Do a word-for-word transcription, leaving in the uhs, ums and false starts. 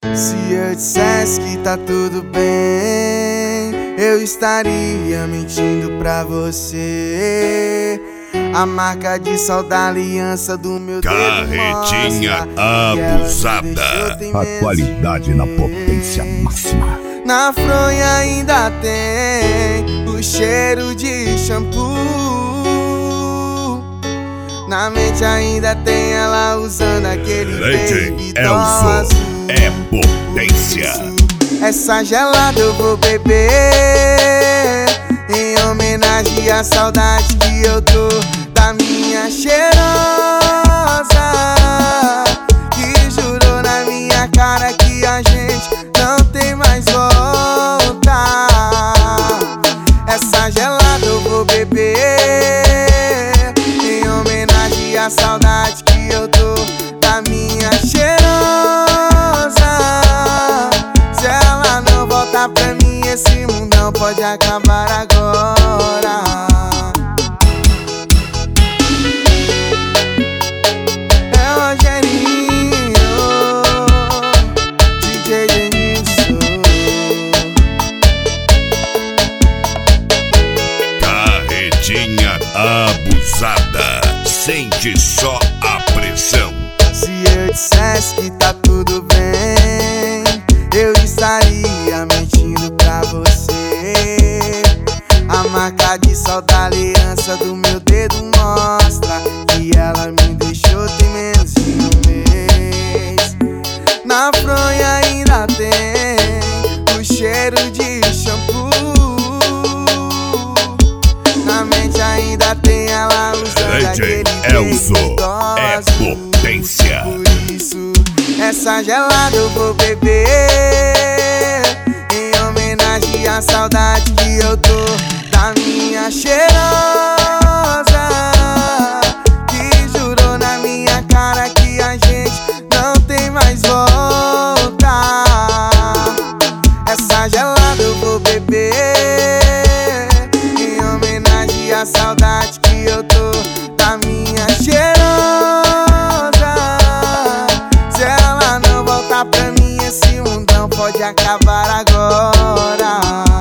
Se eu dissesse que tá tudo bem, eu estaria mentindo pra você. A marca de sol da aliança do meu dedo Carretinha abusada. A qualidade na potência máxima. Na fronha ainda tem o cheiro de shampoo. Na mente ainda tem ela usando aquele baby Elzo é potência. Essa gelada eu vou beber em homenagem à saudade que eu tô da minha cheirosa, que jurou na minha cara que a gente não tem mais volta. Essa gelada eu vou beber em homenagem à saudade que eu tô da minha cheirosa. Se ela não voltar pra mim, esse mundão pode acabar agora. É o Rogerinho, D J Denilson. Carretinha abusada. Sente só a pressão. Se eu dissesse que tá tudo bem, eu estaria mentindo pra você. A marca de sol da aliança do meu dedo mostra que ela me deixou tem menos de um mês. Na fronha ainda tem o cheiro de shampoo. Na mente ainda tem ela usando aquele Elzo é potência. Por isso, essa gelada eu vou beber em homenagem à saudade que eu tô da minha cheirosa, que jurou na minha cara que a gente não tem mais volta. Essa gelada eu vou beber em homenagem à saudade que eu tô da minha cheirosa. Se ela não voltar pra mim, esse mundão pode acabar agora.